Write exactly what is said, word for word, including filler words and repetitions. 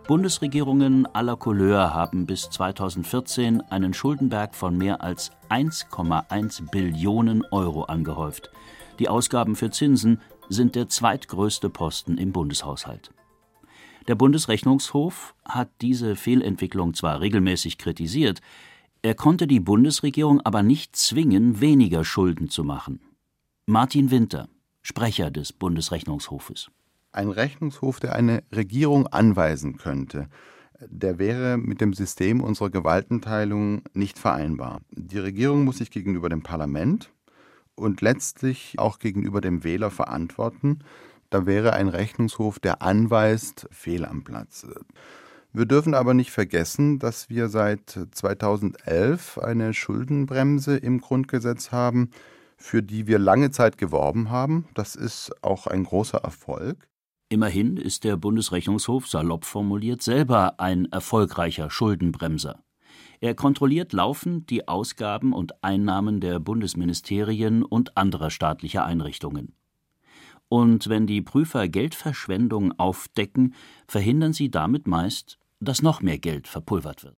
Bundesregierungen aller Couleur haben bis zweitausendvierzehn einen Schuldenberg von mehr als eins Komma eins Billionen Euro angehäuft. Die Ausgaben für Zinsen sind der zweitgrößte Posten im Bundeshaushalt. Der Bundesrechnungshof hat diese Fehlentwicklung zwar regelmäßig kritisiert, er konnte die Bundesregierung aber nicht zwingen, weniger Schulden zu machen. Martin Winter, Sprecher des Bundesrechnungshofes. Ein Rechnungshof, der eine Regierung anweisen könnte, der wäre mit dem System unserer Gewaltenteilung nicht vereinbar. Die Regierung muss sich gegenüber dem Parlament und letztlich auch gegenüber dem Wähler verantworten. Da wäre ein Rechnungshof, der anweist, fehl am Platz. Wir dürfen aber nicht vergessen, dass wir seit zweitausendelf eine Schuldenbremse im Grundgesetz haben, für die wir lange Zeit geworben haben. Das ist auch ein großer Erfolg. Immerhin ist der Bundesrechnungshof salopp formuliert selber ein erfolgreicher Schuldenbremser. Er kontrolliert laufend die Ausgaben und Einnahmen der Bundesministerien und anderer staatlicher Einrichtungen. Und wenn die Prüfer Geldverschwendung aufdecken, verhindern sie damit meist, dass noch mehr Geld verpulvert wird.